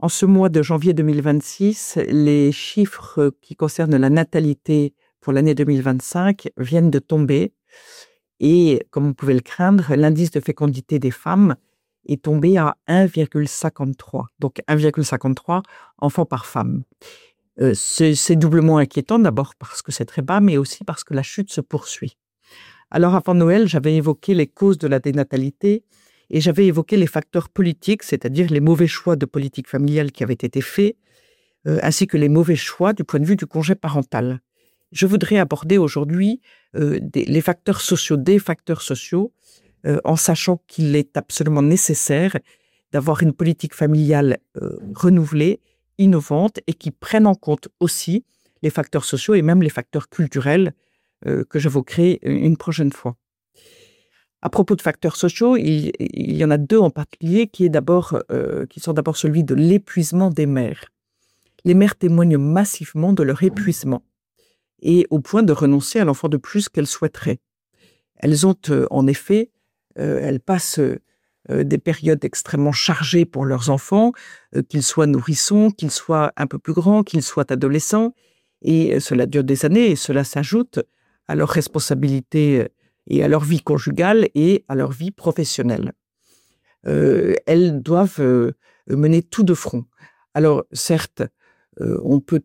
En ce mois de janvier 2026, les chiffres qui concernent la natalité pour l'année 2025 viennent de tomber et, comme vous pouvez le craindre, l'indice de fécondité des femmes est tombé à 1,53. Donc 1,53 enfants par femme. C'est doublement inquiétant, d'abord parce que c'est très bas, mais aussi parce que la chute se poursuit. Alors avant Noël, j'avais évoqué les causes de la dénatalité et j'avais évoqué les facteurs politiques, c'est-à-dire les mauvais choix de politique familiale qui avaient été faits, ainsi que les mauvais choix du point de vue du congé parental. Je voudrais aborder aujourd'hui les facteurs sociaux, des facteurs sociaux, en sachant qu'il est absolument nécessaire d'avoir une politique familiale renouvelée, innovante et qui prenne en compte aussi les facteurs sociaux et même les facteurs culturels que j'évoquerai une prochaine fois. À propos de facteurs sociaux, il y en a deux en particulier qui sont d'abord celui de l'épuisement des mères. Les mères témoignent massivement de leur épuisement et au point de renoncer à l'enfant de plus qu'elles souhaiteraient. Elles ont en effet, elles passent des périodes extrêmement chargées pour leurs enfants, qu'ils soient nourrissons, qu'ils soient un peu plus grands, qu'ils soient adolescents, et cela dure des années et cela s'ajoute à leurs responsabilités et à leur vie conjugale et à leur vie professionnelle. Elles doivent mener tout de front. Alors certes, on peut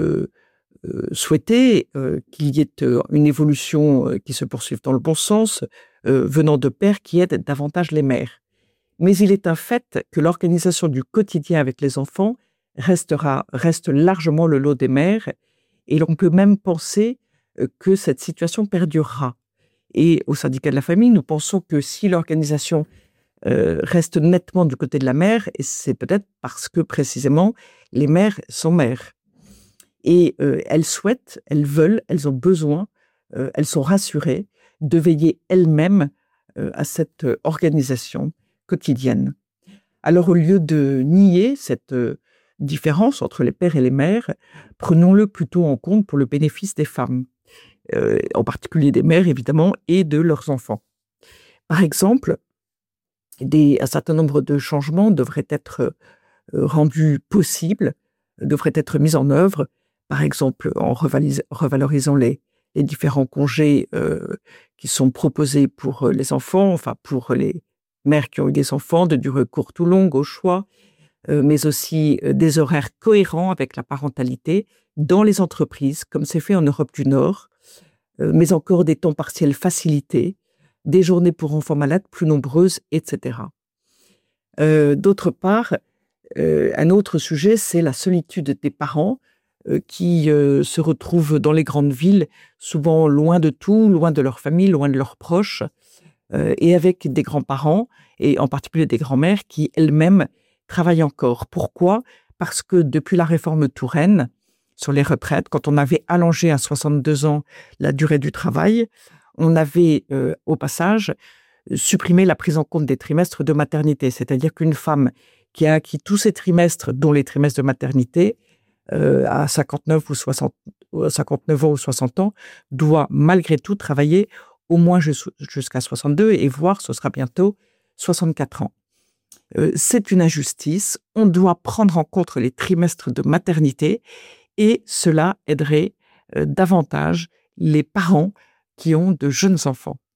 souhaiter qu'il y ait une évolution qui se poursuive dans le bon sens, venant de pères qui aident davantage les mères. Mais il est un fait que l'organisation du quotidien avec les enfants reste largement le lot des mères, et l'on peut même penser que cette situation perdurera. Et au syndicat de la famille, nous pensons que si l'organisation reste nettement du côté de la mère, et c'est peut-être parce que précisément les mères sont mères. Et elles souhaitent, elles veulent, elles ont besoin, elles sont rassurées de veiller elles-mêmes à cette organisation quotidienne. Alors au lieu de nier cette différence entre les pères et les mères, prenons-le plutôt en compte pour le bénéfice des femmes. En particulier des mères évidemment, et de leurs enfants. Par exemple, un certain nombre de changements devraient être rendus possibles, devraient être mis en œuvre, par exemple en revalorisant les différents congés qui sont proposés pour les enfants, enfin pour les mères qui ont eu des enfants de durée courte ou longue au choix, mais aussi des horaires cohérents avec la parentalité dans les entreprises, comme c'est fait en Europe du Nord, mais encore des temps partiels facilités, des journées pour enfants malades plus nombreuses, etc. D'autre part, un autre sujet, c'est la solitude des parents qui se retrouvent dans les grandes villes, souvent loin de tout, loin de leur famille, loin de leurs proches, et avec des grands-parents, et en particulier des grands-mères, qui elles-mêmes travaillent encore. Pourquoi ? Parce que depuis la réforme Touraine, sur les retraites, quand on avait allongé à 62 ans la durée du travail, on avait au passage supprimé la prise en compte des trimestres de maternité. C'est-à-dire qu'une femme qui a acquis tous ses trimestres, dont les trimestres de maternité, à 59 ans ou 60 ans, doit malgré tout travailler au moins jusqu'à 62 et voire ce sera bientôt 64 ans. C'est une injustice. On doit prendre en compte les trimestres de maternité et cela aiderait davantage les parents qui ont de jeunes enfants.